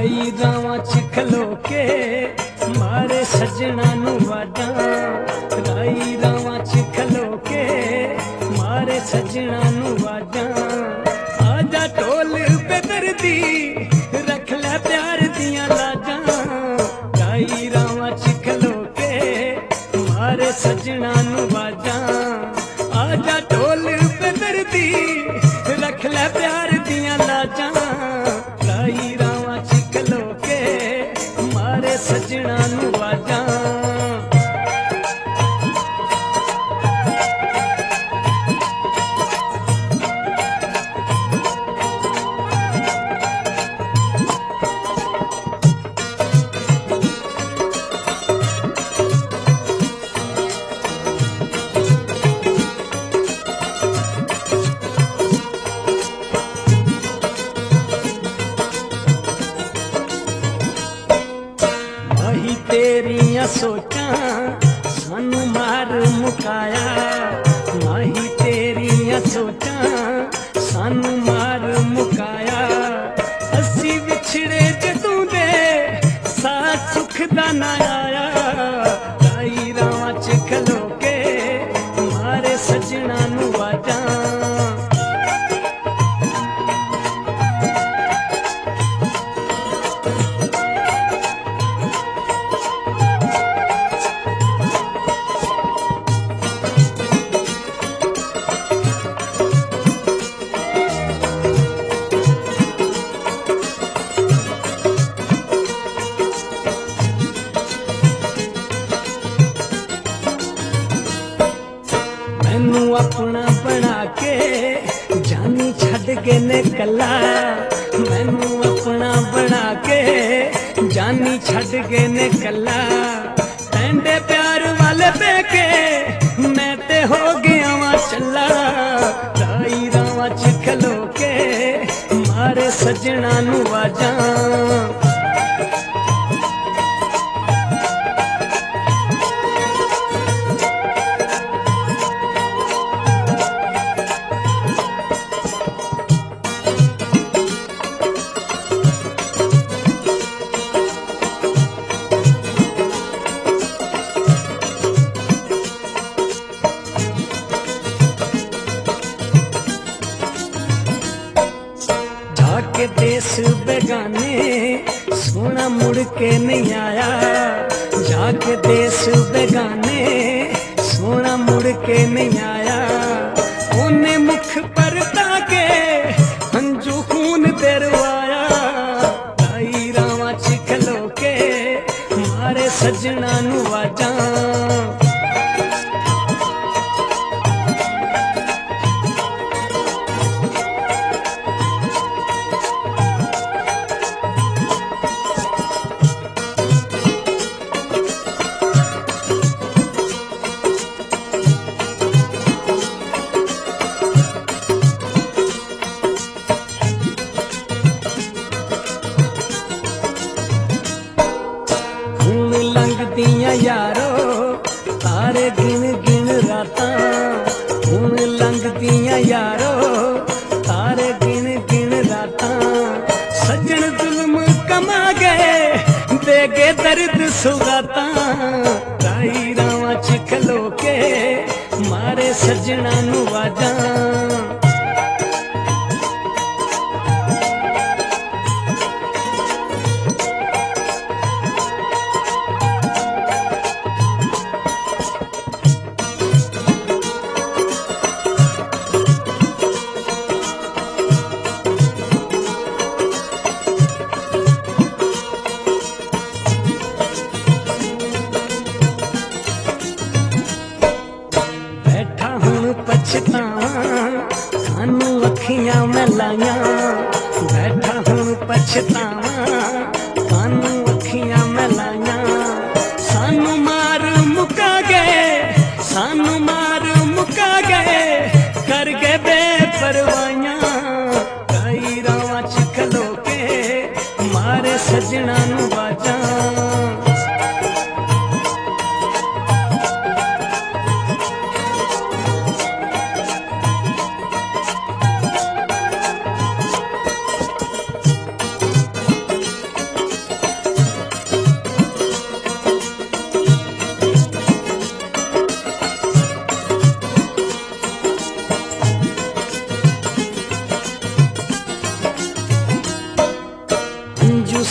लाई रावां च खलो के मारे सजना नू वाजा, लाई रावां च खलो के मारे सजना नू वाजा। आजा ढोल बेदर्दी रख ले प्यार दियां लाजां, लाई रावां च खलो के मारे सजना नू वाजा। आजा ढोल बेदर्दी रख ले प्यार दियां लाजां, लाई रावां च खलो के मारे सजना नू वाजा। माही तेरियां सोचां सानू मार मुकाया, माही तेरियां सोचां सानू मार मुकाया। असी विछड़े जदों दे साथ सुख दा ना आया, लाई रावां च खलो के मारे सजना नू वाजा। मैनू अपना बना के जानी छड़ के निकला, मैनू अपना बना के जानी छड़ के निकला। तेंदे प्यार वाले बेके मैं ते हो गया वां चला, लाई रावां च खलो के मारे सजना नू वाजा। जाके देश बेगाने सोना मुड़ के नहीं आया, जाके देश बेगाने सोना मुड़ के नहीं आया। ओने मुख पर ताके हंजू खून दरवाया, लाई रावां च खलो के मारे सजना नू वाजा। हुण लंघदियां यारो तारे गिन गिन रातां, हुण लंघदियां यारो तारे गिन गिन रातां। सज्जन जुल्म कमा गए दे गए दर्द सुगातां, लाई रावां च खलो के मारे सजना नू वाजा। बैठा हुण पछतावां सानू अखियां मैं लाइयां, बैठा हुण पछतावां सानू अखियां मैं लाइयां। सानू मार मुका गए, सानू मार मुका गए कर गए बेपरवाइयां, लाई रावां च खलो के मारे सजना नू वाजा।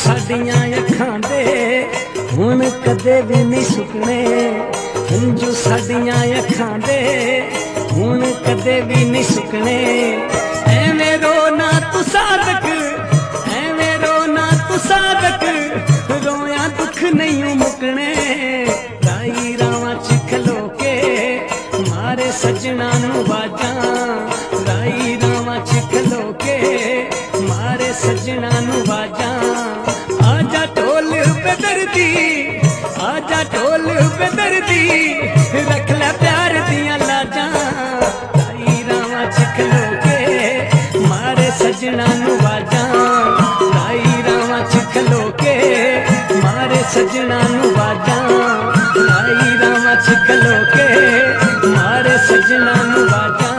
साडियां अखां दे हुण कदे भी नहीं सुकने, हंझू साडियां अखां दे हुण कदे भी नहीं सुकने। एवें रोना तू सादक, एवें रोना तू सादक, रोया दुख नहीं मुकने। राई रावां च खलो के मारे सजना नू बाजां, राई रावां च खलो के मारे सजना नू बाजां। आजा ढोल बेदर्दी, आजा ढोल बेदर्दी, रख ले प्यार दियां लाजां। राई रावां च खलो के मारे सजना नू बाजां, राई रावां च खलो के मारे सजना नू बाजां, राई रावां च खलो के मारे सजना नू बाजां।